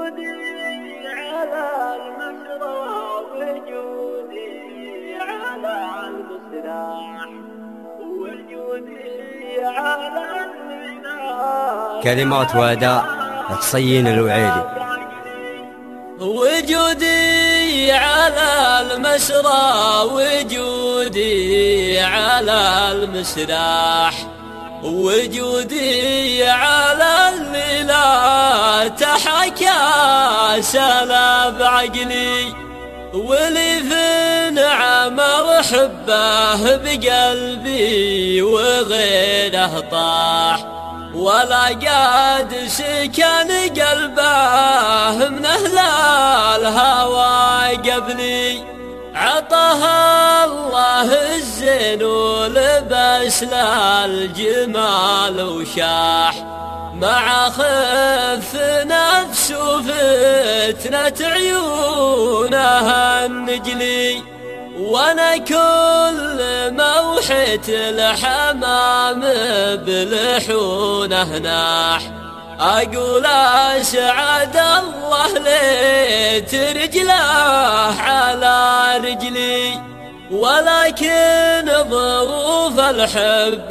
وجودي على المسرح وجودي على المسرح وجودي على المنار. كلمات وأداء حصين الوعيلي. وجودي على المسرح وجودي على المسرح وجودي على الليلة تحكى سلب عقلي ولي في نعم محبه بقلبي وغيره طاح ولا قاد سكن قلبه من أهل الهوى قبلي. عطاها الله الزين ولبس له الجمال وشاح مع خف نفس وفتنة عيونها النجلي. وانا كل ما وحيت الحمام بلحونه ناح اقول اسعد الله ليت رجله على رجلي. ولكن ظروف الحب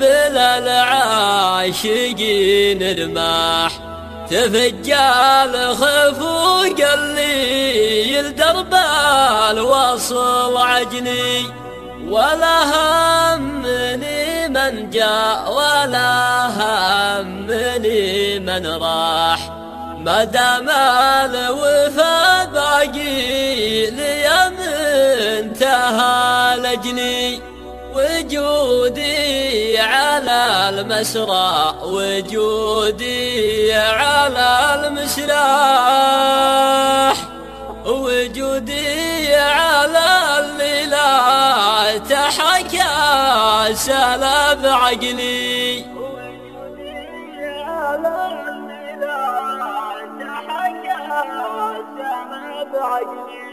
للعاشقين رماح تفجال خفوق اللي الدرب الوصل عجني. ولا همني من جاء ولا همني من راح ما دام الوفا باقي لي منتهى لجني. وجودي على المسرح وجودي على المسرح وجودي على الليلة تحكى سلب عقلي. وجودي على الليلة تحكى سلب عقلي.